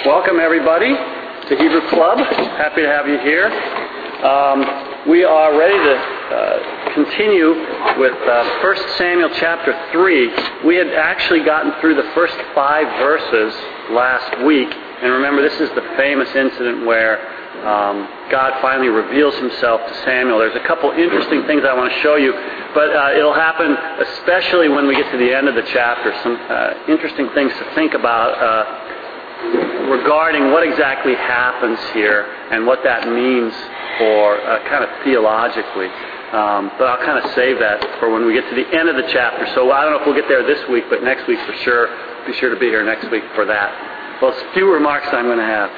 Welcome everybody to Hebrew Club. Happy to have you here. We are ready to continue with 1 Samuel chapter 3. We had actually gotten through the first 5 verses last week. And remember, this is the famous incident where God finally reveals himself to Samuel. There's a couple interesting things I want to show you, but it'll happen especially when we get to the end of the chapter. Some interesting things to think about regarding what exactly happens here and what that means for kind of theologically. But I'll kind of save that for when we get to the end of the chapter. So I don't know if we'll get there this week, but next week for sure. Be sure to be here next week for that. Well, a few remarks I'm going to have.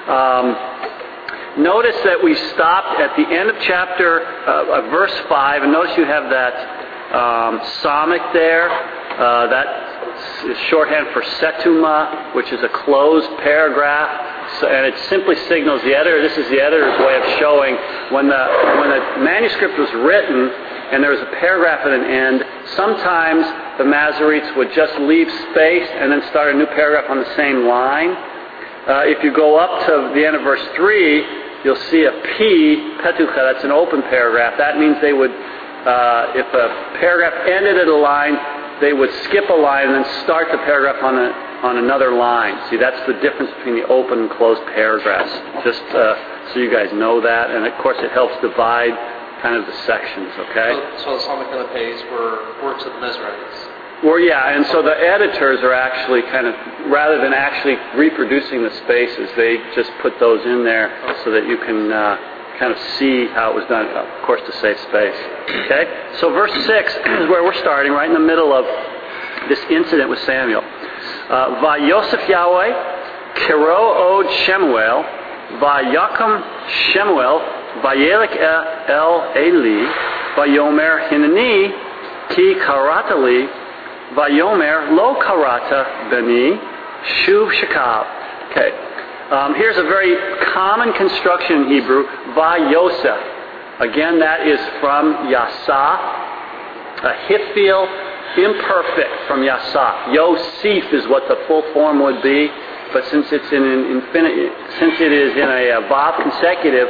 Notice that we stopped at the end of chapter, verse 5, and notice you have that psalmic there. That is shorthand for setuma, which is a closed paragraph, and it simply signals the editor. This is the editor's way of showing when the manuscript was written and there was a paragraph at an end. Sometimes the Masoretes would just leave space and then start a new paragraph on the same line. If you go up to the end of verse 3, you'll see a P, petucha, that's an open paragraph. That means they would, if a paragraph ended at a line, they would skip a line and then start the paragraph on another line. See, that's the difference between the open and closed paragraphs. Just so you guys know that. And of course it helps divide kind of the sections, okay? So the psalmic on the page were works of the Masoretes. Well, yeah, and so the editors are actually kind of, rather than actually reproducing the spaces, they just put those in there so that you can kind of see how it was done, of course, to save space. Okay? So verse 6 is where we're starting, right in the middle of this incident with Samuel. Vayosef Yahweh, Kiro od Shemuel, Vayakum Shemuel, Vayelek el Eli, Vayomer Hinani, Ki Karatali, Vayomer lo Karata beni, Shuv Shekab. Okay. Here's a very common construction in Hebrew, Vayosef. Again, that is from Yasaf. A Hifil imperfect from Yasaf. Yosef is what the full form would be, but since it's in an since it is in a vav consecutive,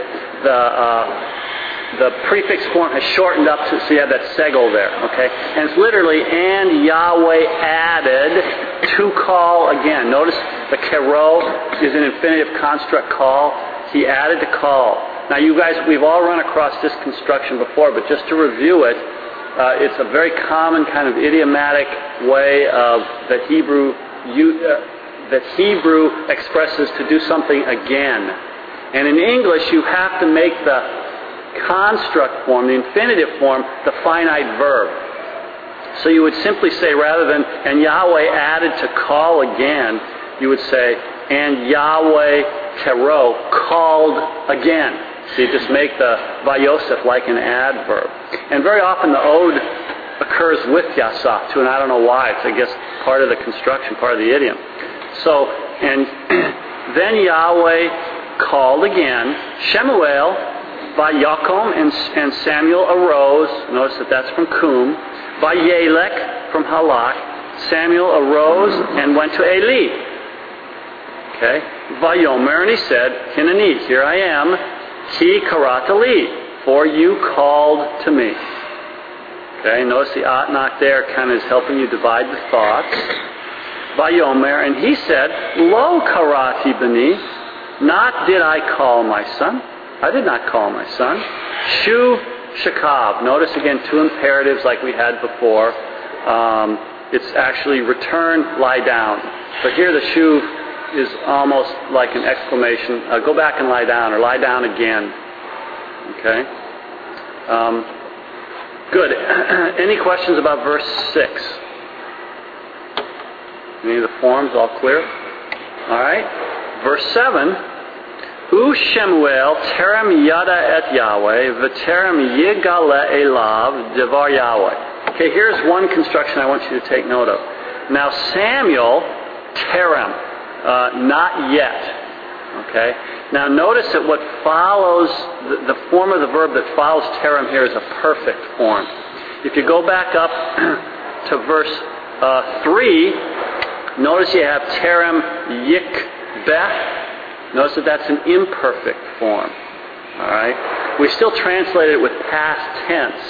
the prefix form has shortened up so you have that segol there, okay? And it's literally, and Yahweh added to call again. Notice the kero is an infinitive construct call. He added to call. Now you guys, we've all run across this construction before, but just to review it, it's a very common kind of idiomatic way of that Hebrew expresses to do something again. And in English, you have to make the construct form, the infinitive form, the finite verb. So you would simply say, rather than, and Yahweh added to call again, you would say, and Yahweh kero called again. So you just make the Vayosef like an adverb. And very often the ode occurs with Yasaf too, and I don't know why. It's, I guess, part of the construction, part of the idiom. So, and then Yahweh called again, Shemuel, Vayakom, and Samuel arose. Notice that that's from Kum. Vayelek, from Halak. Samuel arose and went to Eli. Okay. Vayomer, and he said, Hinani, here I am. Ki karatali, for you called to me. Okay. Notice the atnak there kind of is helping you divide the thoughts. Vayomer, and he said, Lo karati bani, not did I call my son. I did not call my son. Shu Shekab. Notice again 2 imperatives like we had before. It's actually return, lie down. But here the shu is almost like an exclamation. Go back and lie down, or lie down again. Okay? Good. Any questions about verse 6? Any of the forms all clear? All right. Verse 7. U Shemuel terem yada et Yahweh v'terem yigala elav devar Yahweh. Okay, here's one construction I want you to take note of. Now Samuel terem, not yet. Okay. Now notice that what follows, the form of the verb that follows terem here is a perfect form. If you go back up to verse 3, notice you have terem yik Beth, notice that that's an imperfect form. All right? We still translate it with past tense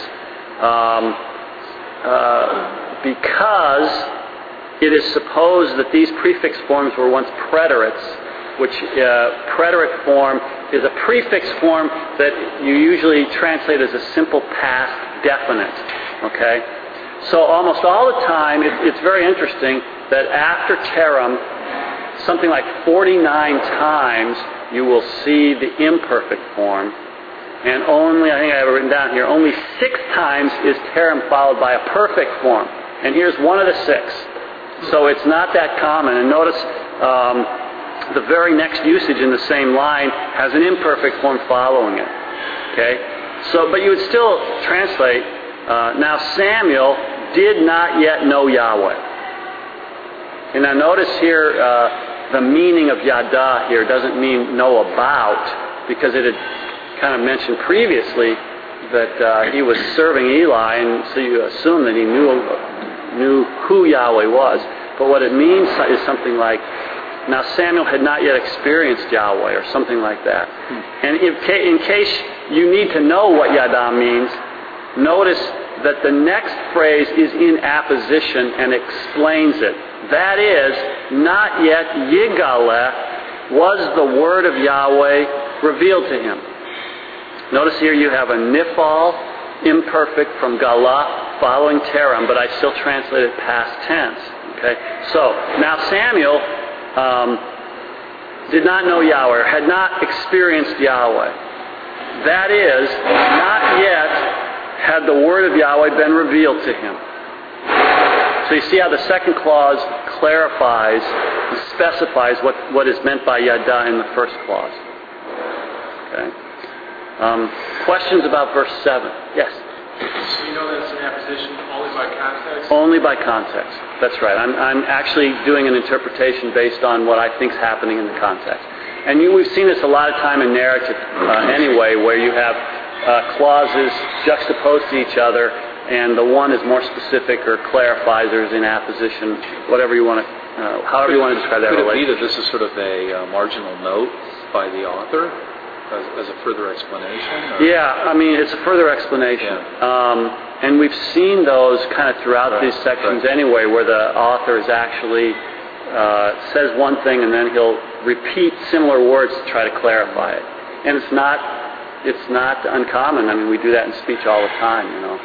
because it is supposed that these prefix forms were once preterites, which preterite form is a prefix form that you usually translate as a simple past definite. Okay? So almost all the time, it's very interesting that after Terem, something like 49 times you will see the imperfect form. And only, I think I have it written down here, only 6 times is Terem followed by a perfect form. And here's one of the 6. So it's not that common. And notice the very next usage in the same line has an imperfect form following it. Okay? So, but you would still translate, now Samuel did not yet know Yahweh. And now notice here, the meaning of yada here doesn't mean know about, because it had kind of mentioned previously that he was serving Eli, and so you assume that he knew who Yahweh was. But what it means is something like, now Samuel had not yet experienced Yahweh, or something like that. And in case you need to know what yada means, notice that the next phrase is in apposition and explains it. That is, not yet Yigaleh was the word of Yahweh revealed to him. Notice here you have a nifal, imperfect, from Galah following Terem, but I still translate it past tense. Okay? So, now Samuel did not know Yahweh, had not experienced Yahweh. That is, not yet had the word of Yahweh been revealed to him. So you see how the second clause clarifies and specifies what is meant by yada in the first clause. Okay. Questions about verse 7? Yes? So you know that it's an apposition only by context? Only by context. That's right. I'm actually doing an interpretation based on what I think is happening in the context. And we've seen this a lot of time in narrative anyway, where you have clauses juxtaposed to each other, and the one is more specific or clarifies or is in apposition, whatever you want to, however you want to describe that relationship. Could it be that this is sort of a marginal note by the author as a further explanation? Or? Yeah, I mean, it's a further explanation. Yeah. And we've seen those kind of throughout these sections anyway, where the author is actually says one thing and then he'll repeat similar words to try to clarify it. And it's not uncommon. I mean, we do that in speech all the time, you know.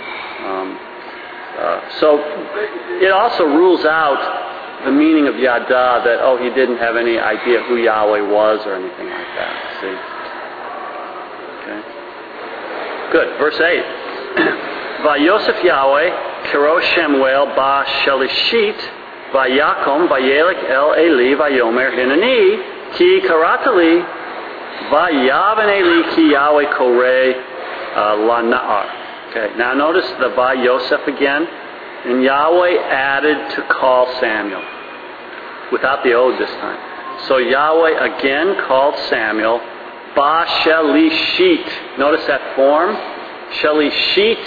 So it also rules out the meaning of yada, that, he didn't have any idea who Yahweh was or anything like that. See? Okay. Good. Verse 8. Vayosef Yahweh kiro Shemuel ba shelishit vayakom vayelek el Eli vayomer hinani ki karatali vayavan Eli ki Yahweh koreh lana'ar. Okay, now notice the Vayosef again. And Yahweh added to call Samuel. Without the ode this time. So Yahweh again called Samuel. Ba Shelishit. Notice that form. Shelishit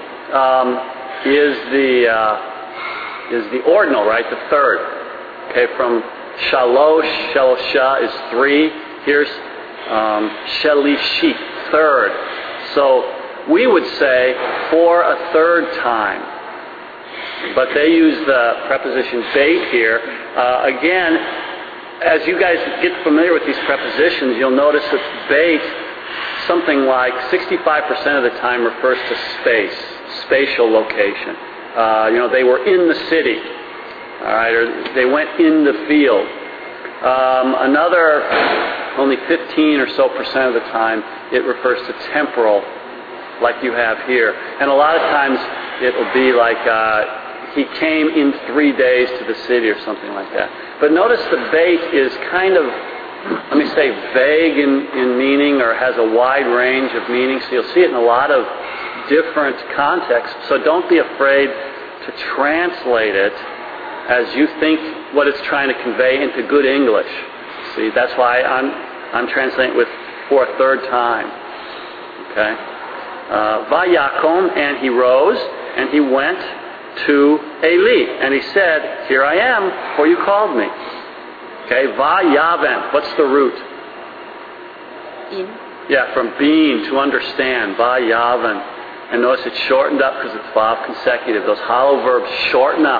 is the ordinal, right? The third. Okay, from Shalosh, Shalosha is 3. Here's Shelishit, third. So we would say for a third time. But they use the preposition bait here. Again, as you guys get familiar with these prepositions, you'll notice that bait, something like 65% of the time, refers to space, spatial location. They were in the city, all right, or they went in the field. Another, only 15 or so percent of the time, it refers to temporal, like you have here. And a lot of times it will be like he came in 3 days to the city or something like that. But notice the bait is kind of, let me say, vague in meaning, or has a wide range of meaning. So you'll see it in a lot of different contexts. So don't be afraid to translate it as you think what it's trying to convey into good English. See, that's why I'm translating it with for a third time. Okay? Vayakom, and he rose, and he went to Eli, and he said, "Here I am, for you called me." Okay, vayaven. What's the root? In. Yeah, from being, to understand. Vayaven. And notice it's shortened up because it's vav consecutive. Those hollow verbs shorten up.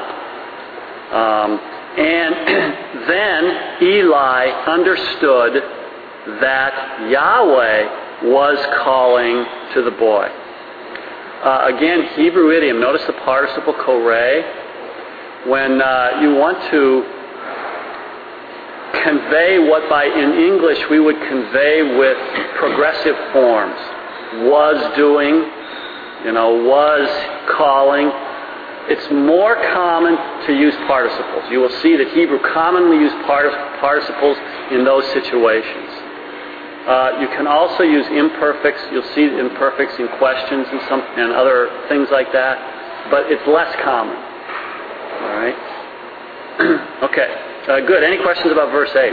And then Eli understood that Yahweh was calling to the boy. Again, Hebrew idiom. Notice the participle koreh. When you want to convey what in English we would convey with progressive forms. Was doing, was calling. It's more common to use participles. You will see that Hebrew commonly uses participles in those situations. You can also use imperfects. You'll see imperfects in questions and other things like that, but it's less common. All right. Okay. Good. Any questions about verse 8?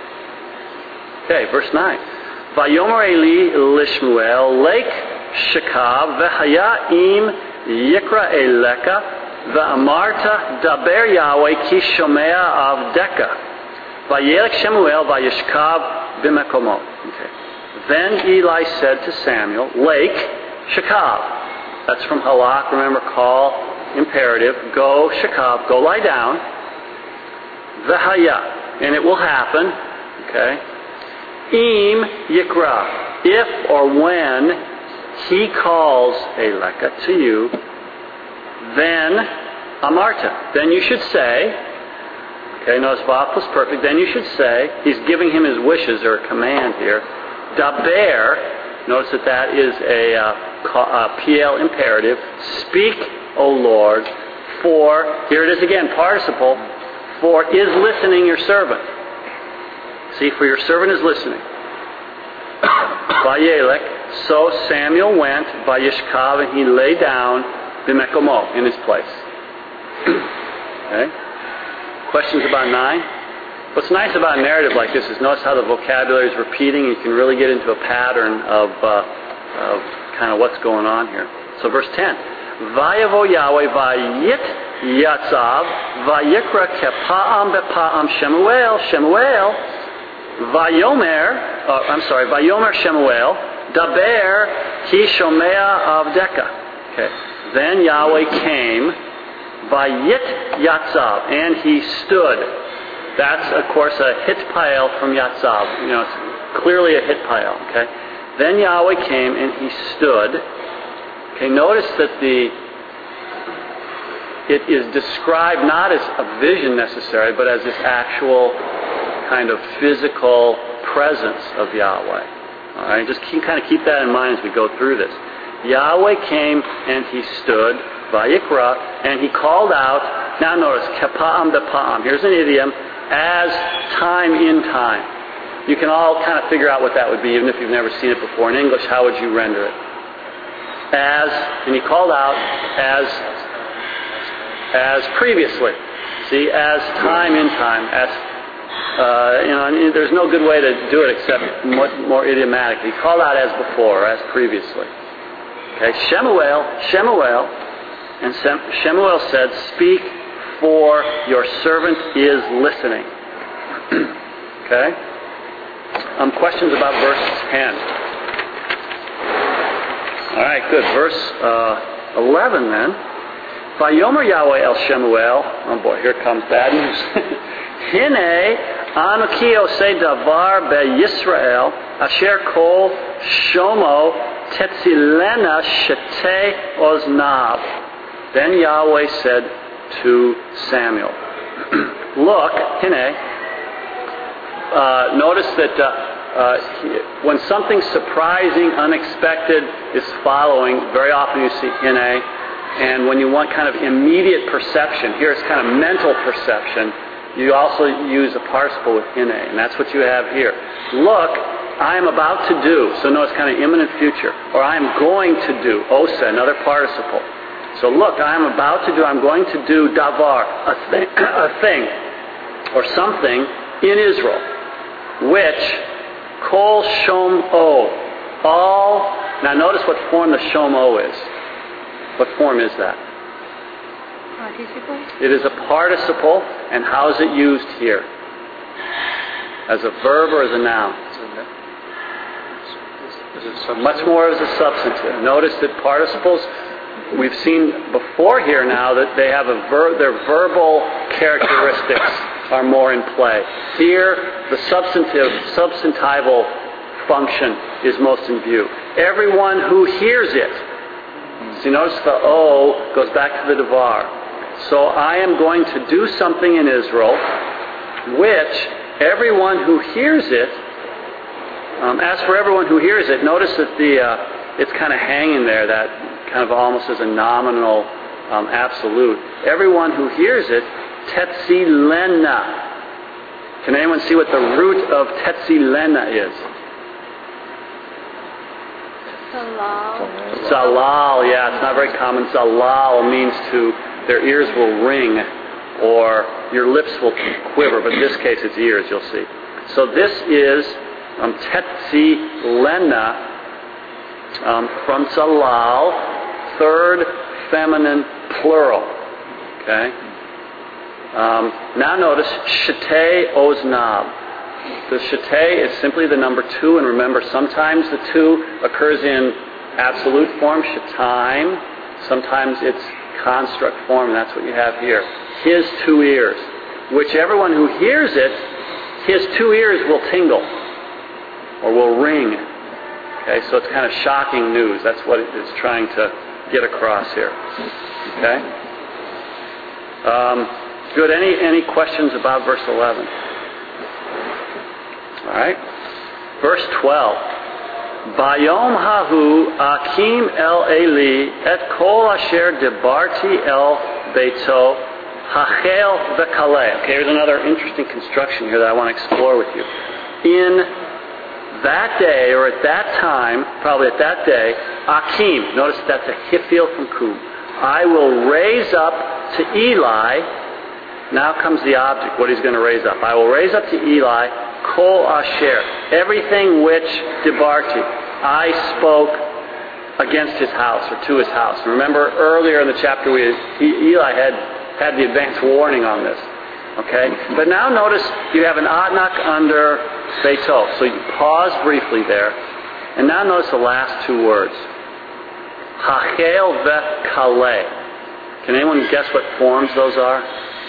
Okay. Verse 9. Vayomer Eli lishmuel lek shekav v'haya im yikra eleka v'amarta daber Yahweh ki shomea avdeka vayelek Shemuel vayishkav b'mekomo. Okay. Then Eli said to Samuel, Lake shekav. That's from halak. Remember, call, imperative. Go shekav. Go lie down. V'haya. And it will happen. Okay. Im yikra. If or when he calls Eleka to you, then amarta. Then you should say, okay, notice vav plus perfect. Then you should say, he's giving him his wishes or a command here. Daber. Notice that is a PL imperative. Speak, O Lord, for, here it is again, participle, for is listening your servant. See, for your servant is listening. Vayelek. So Samuel went, Vayishkav, and he lay down, B'mekomo, in his place. Okay? Questions about 9? What's nice about a narrative like this is notice how the vocabulary is repeating. You can really get into a pattern of kind of what's going on here. So verse 10. Vayavo Yahweh vayit yatzav vayikra kepa'am bepa'am Shemuel Vayomer Shemuel daber ki shomea avdeka. Okay. Then Yahweh came vayit yatzav, and he stood. That's, of course, a hitpael from Yatzav. It's clearly a hitpael. Okay. Then Yahweh came and he stood. Okay. Notice that it is described not as a vision necessarily, but as this actual kind of physical presence of Yahweh. All right. Just kind of keep that in mind as we go through this. Yahweh came and he stood, vayikra, and he called out. Now notice, kepa'am depa'am. Here's an idiom. As time in time. You can all kind of figure out what that would be, even if you've never seen it before. In English, how would you render it? As, and he called out as previously. See, as time in time. As and there's no good way to do it except more idiomatic. He called out as before, or as previously. Okay, Shemuel, and Shemuel said, "Speak, for your servant is listening." Okay? Questions about verse 10? All right, good. Verse 11 then. Vayomer Yahweh el Shemuel. Oh boy, here comes bad news. Hine anoki oseh davar be-Yisrael asher kol shomo tetzilena shete oznav. Then Yahweh said to Samuel, look, Hine, notice that when something surprising, unexpected is following, very often you see Hine, and when you want kind of immediate perception, here it's kind of mental perception, you also use a participle with Hine, and that's what you have here. Look, I am about to do, so notice kind of imminent future, or I am going to do, osa, another participle. So look, I'm going to do davar, a thing, or something in Israel, which kol shom-o, all. Now notice what form the shom-o is. What form is that? Participle. It is a participle, and how is it used here? As a verb or as a noun? Is it substantive? Much more as a substantive. Notice that participles, we've seen before here now that they have their verbal characteristics are more in play. Here, the substantival function is most in view. Everyone who hears it. So you notice the O goes back to the Devar. So I am going to do something in Israel which everyone who hears it, as for everyone who hears it, notice that it's kind of hanging there, that kind of almost as a nominal absolute. Everyone who hears it, tetzilena. Can anyone see what the root of tetzilena is? Salal. Zalal, yeah, it's not very common. Zalal means their ears will ring or your lips will quiver, but in this case it's ears, you'll see. So this is tetzilena from Zalal, third feminine plural. Okay? Now notice shetei oznab. The shetei is simply the number 2, and remember sometimes the 2 occurs in absolute form, shetaim. Sometimes it's construct form, and that's what you have here. His 2 ears. Which everyone who hears it, his 2 ears will tingle or will ring. Okay, so it's kind of shocking news. That's what it is trying to get across here. Okay? Good. Any questions about verse 11? All right. Verse 12. Bayom hahu akim el Eli et kol asher debarti el beito hachel v'kaleh. Okay, here's another interesting construction here that I want to explore with you. In that day, or at that time, probably at that day, akim. Notice that's a hifil from kum. I will raise up to Eli. Now comes the object, what he's going to raise up. I will raise up to Eli kol asher, everything which debarti, I spoke against his house or to his house. Remember earlier in the chapter, Eli had the advance warning on this. Okay, but now notice you have an adnak under beito. So you pause briefly there, and now notice the last 2 words. Hachel ve'kaleh. Can anyone guess what forms those are?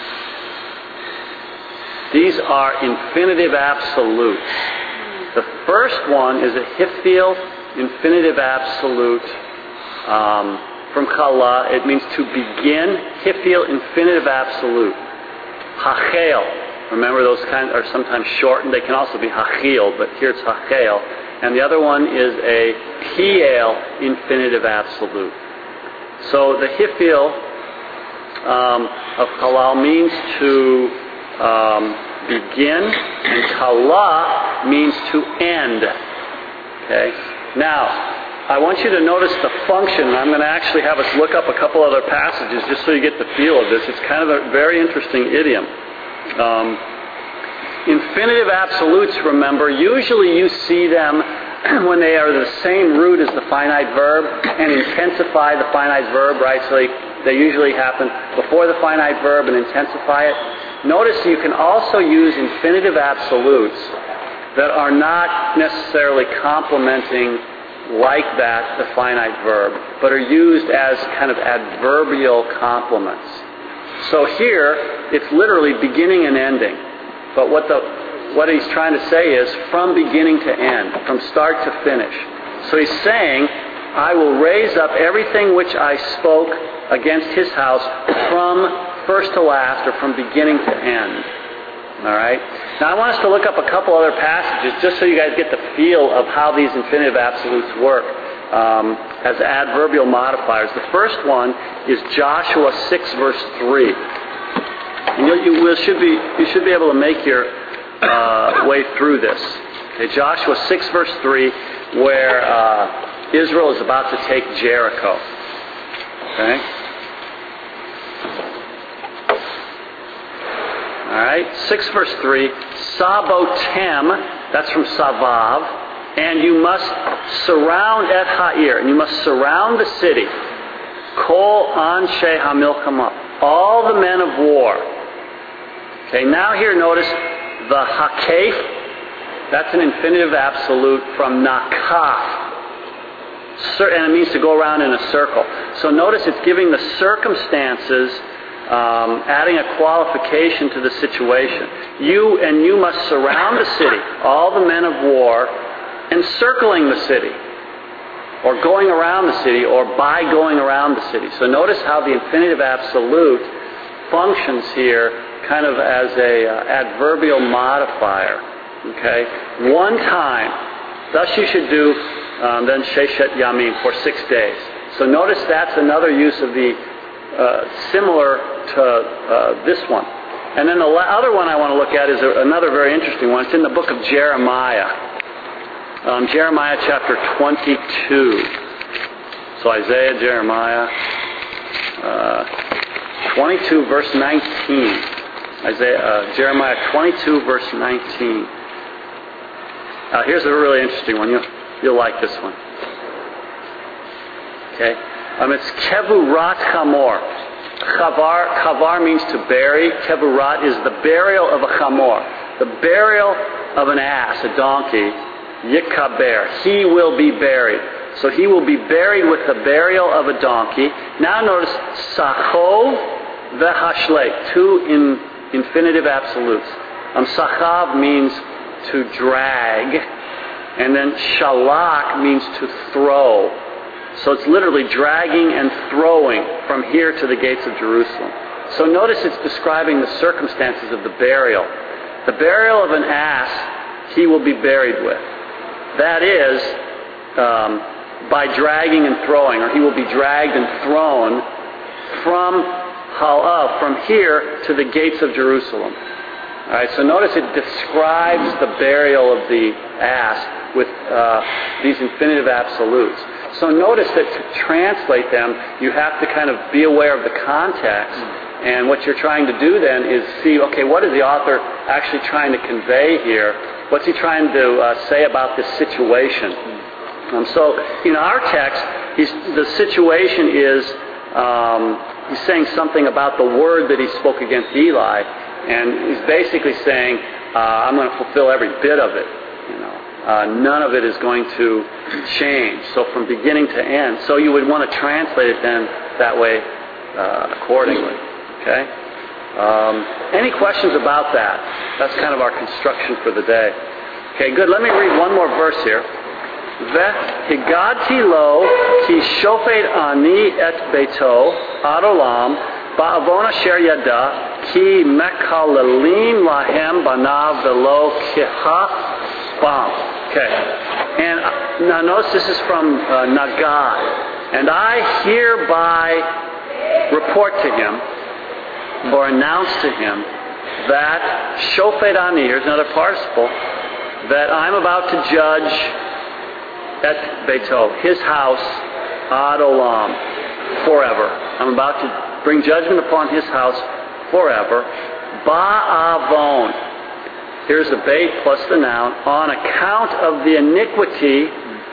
These are infinitive absolutes. The first one is a hifil infinitive absolute from kala. It means to begin. Hifil infinitive absolute. Hachel. Remember those are sometimes shortened. They can also be hachil, but here it's hachel. And the other one is a piel infinitive absolute. So the hifil of kalal means to begin, and kala means to end. Okay? Now, I want you to notice the function. I'm going to actually have us look up a couple other passages just so you get the feel of this. It's kind of a very interesting idiom. Infinitive absolutes, remember, usually you see them when they are the same root as the finite verb and intensify the finite verb, right? So they usually happen before the finite verb and intensify it. Notice you can also use infinitive absolutes that are not necessarily complementing like that the finite verb, but are used as kind of adverbial complements. So here, it's literally beginning and ending. But what he's trying to say is from beginning to end, from start to finish. So he's saying, I will raise up everything which I spoke against his house from first to last, or from beginning to end. All right? Now I want us to look up a couple other passages just so you guys get the feel of how these infinitive absolutes work as adverbial modifiers. The first one is Joshua 6 verse 3. And you should be able to make your way through this. Okay, Joshua 6 verse 3, where Israel is about to take Jericho. Okay? Alright, 6 verse 3, Sabotem, that's from Savav, and you must surround Et Ha'ir, and you must surround the city. Kol Anshe HaMilchama, all the men of war. Okay, now here notice the Hakef That's an infinitive absolute from nakaf. And it means to go around in a circle. So notice it's giving the circumstances, adding a qualification to the situation. You must surround the city, all the men of war, encircling the city, or going around the city, or by going around the city. So notice how the infinitive absolute functions here kind of as a adverbial modifier. Okay? One time, thus you should do then Sheshet Yamim for 6 days. So notice that's another use of the similar to this one. And then the other one I want to look at is another very interesting one. It's in the book of Jeremiah. Jeremiah chapter 22. So Isaiah, Jeremiah 22 verse 19. Jeremiah 22 verse 19. Here's a really interesting one. You'll like this one. Okay? It's Kevurat Chamor. Chavar means to bury. Kevurat is the burial of a chamor. The burial of an ass, a donkey. Yikaber. He will be buried. So he will be buried with the burial of a donkey. Now notice Sachov v'hashlek. Two infinitive absolutes. Sachav means to drag. And then shalak means to throw. So it's literally dragging and throwing from here to the gates of Jerusalem. So notice it's describing the circumstances of the burial. The burial of an ass he will be buried with. That is, by dragging and throwing, or he will be dragged and thrown from here to the gates of Jerusalem. All right, so notice it describes the burial of the ass with these infinitive absolutes. So notice that to translate them, you have to kind of be aware of the context. And what you're trying to do then is see, okay, what is the author actually trying to convey here? What's he trying to say about this situation? So in our text, the situation is he's saying something about the word that he spoke against Eli. And he's basically saying, I'm going to fulfill every bit of it. None of it is going to change. So from beginning to end. So you would want to translate it then that way accordingly. Okay? Any questions about that? That's kind of our construction for the day. Okay, good. Let me read one more verse here. V'higati lo ki shofet ani et beito ad olam ba'avon asher yada ki mekalelim lahem banav velo kiha bam. Okay. And now notice this is from Nagad. And I hereby report to him, or announce to him, that Shofet Ani, here's another participle, that I'm about to judge at Beito, his house, Ad Olam, forever. I'm about to bring judgment upon his house forever. Ba'avon. Here's the bait plus the noun. On account of the iniquity,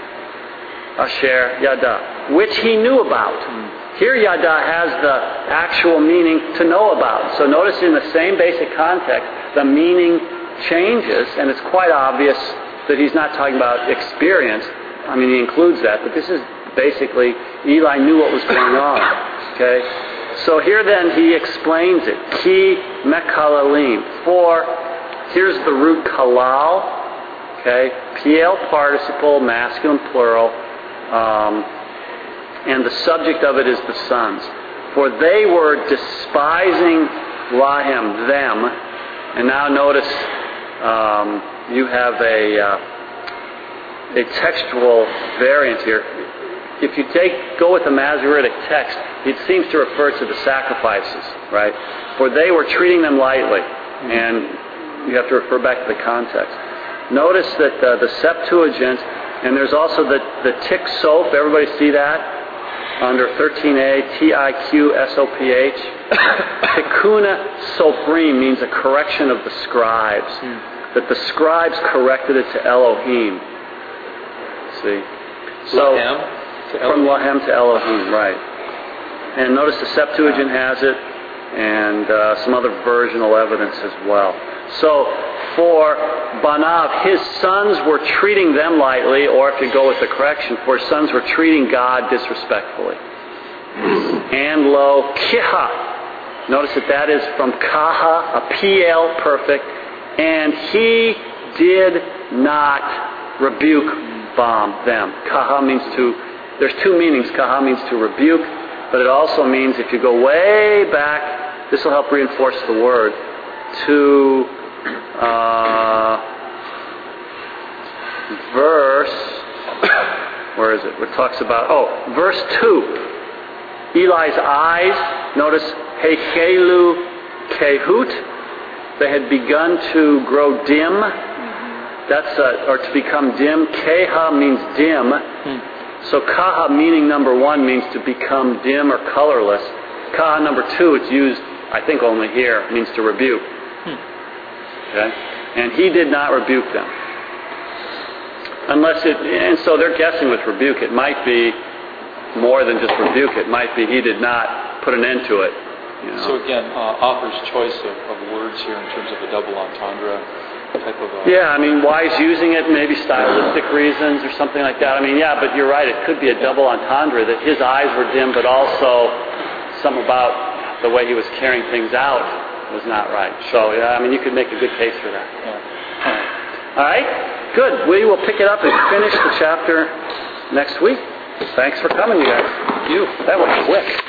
Asher Yada, which he knew about. Here Yada has the actual meaning to know about. So notice in the same basic context, the meaning changes, and it's quite obvious that he's not talking about experience. I mean, he includes that, but this is basically, Eli knew what was going on. Okay? So here then he explains it. Ki mekalalim. For, here's the root kalal. Okay? PL participle, masculine plural. And the subject of it is the sons. For they were despising Lahem, them. And now notice you have a textual variant here. If you go with the Masoretic text, it seems to refer to the sacrifices, right? For they were treating them lightly. And you have to refer back to the context. Notice that the Septuagint, and there's also the Tik Soph, everybody see that? Under 13a, T-I-Q-S-O-P-H. Tikuna Sophrim means a correction of the scribes. That the scribes corrected it to Elohim. See? So, from Lahem to Elohim, right. And notice the Septuagint has it, and some other versional evidence as well. So, for Banav, his sons were treating them lightly, or if you go with the correction, for his sons were treating God disrespectfully. And lo, Kiha. Notice that is from Kaha, a PL, perfect. And he did not rebuke them. Kaha means to, there's two meanings. Kaha means to rebuke, but it also means, if you go way back, this will help reinforce the word, to where is it? It talks about, verse 2. Eli's eyes, notice, Hechelu Kehut, they had begun to grow dim. That's or to become dim. Keha means dim. So Kaha, meaning number 1, means to become dim or colorless. Kaha number 2, it's used, I think only here, means to rebuke. Okay? And he did not rebuke them. And so they're guessing with rebuke. It might be more than just rebuke. It might be he did not put an end to it. You know? So again, author's choice of words here in terms of a double entendre type of... Yeah, I mean, why he's using it, maybe stylistic reasons or something like that. I mean, yeah, but you're right. It could be a double entendre, that his eyes were dim, but also something about the way he was carrying things out was not right. So, yeah, I mean, you could make a good case for that. Yeah. All right? Good. We will pick it up and finish the chapter next week. Thanks for coming, you guys. Thank you. That was quick.